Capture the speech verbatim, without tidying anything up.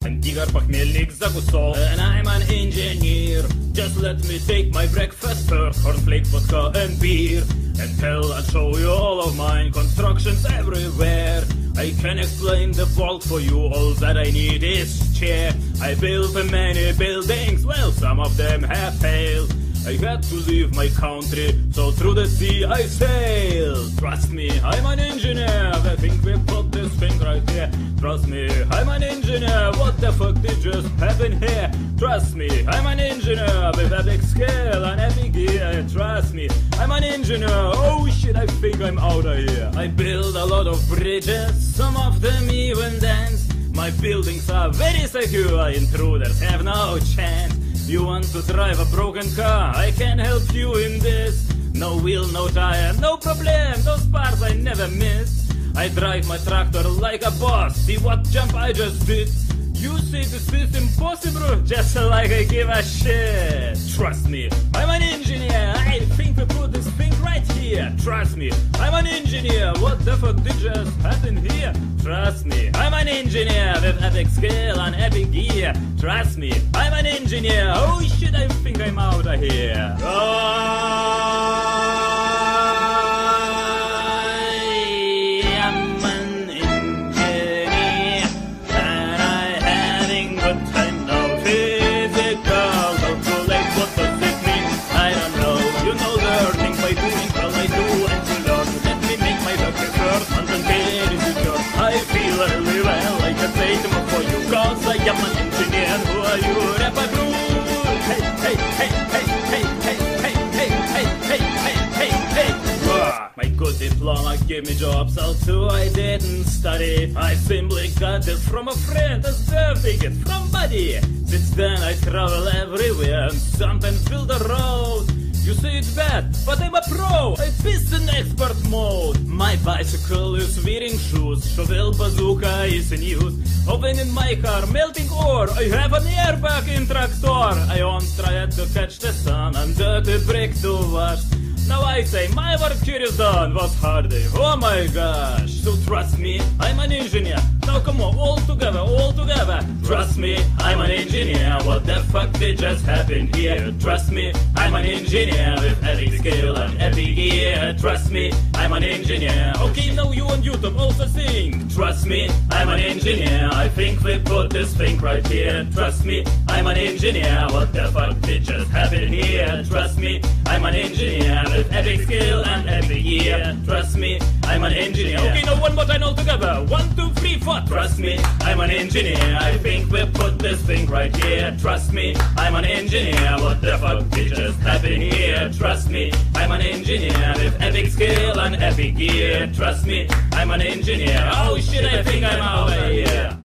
Игорь Похмельник закусал, and I'm an engineer. Just let me take my breakfast first, cornflake, vodka and beer. And tell and show you all of mine constructions everywhere. I can explain the world for you, all that I need is chair. I built many buildings, well some of them have failed. I had to leave my country, so through the sea I sail. Trust me, I'm an engineer. I think we put this thing right here. Trust me, I'm an engineer. What the fuck did just happen here? Trust me, I'm an engineer with epic skill and epic gear. Trust me, I'm an engineer. Oh shit, I think I'm out of here. I build a lot of bridges, some of them even dance. My buildings are very secure, intruders have no chance. You want to drive a broken car? I can help you in this. No wheel, no tire, no problem. Those parts I never miss. I drive my tractor like a boss. See what jump I just did? You say this is impossible, just like I give a shit. Trust me, I'm an engineer. I think we put this thing right here. Trust me, I'm an engineer. What the fuck did just happen here? Trust me, I'm an engineer with epic skill and epic gear. Trust me, I'm an engineer. Oh shit, I think I'm out of here. Oh. I'm an engineer, who are you? Rapper crew. Hey, hey, hey, hey, hey, hey, hey, hey, hey, hey, hey, hey, hey. My good diploma gave me jobs, although I didn't study. I simply got it from a friend, a certificate from buddy. Since then I travel everywhere and sometimes build a road. You say it's bad, but I'm a pro. I piss in expert mode. My bicycle is wearing shoes. Shovel bazooka is in use. Open in my car, melting ore. I have an airbag in tractor. I once tried to catch the sun and dirty brick to wash. Now I say my work here is done. Was hard day, oh my gosh. So trust me, I'm an engineer. Now come on, all together, all together. Trust me, I'm an engineer. What the fuck did just happen here? Trust me, I'm an engineer with epic skill and epic gear. Trust me, I'm an engineer. Okay, now you on YouTube also sing. Trust me, I'm an engineer. I think we put this thing right here. Trust me, I'm an engineer. What the fuck did just happen here? Trust me, I'm an engineer with epic skill and epic gear. Trust me, I'm an engineer. Okay, now one more time all together. One, two, three, four. Trust me, I'm an engineer. I think we put this thing right here. Trust me, I'm an engineer. What the fuck did just happen here? Trust me, I'm an engineer with epic skill and epic gear. Trust me, I'm an engineer. Oh shit, I think I'm out of here.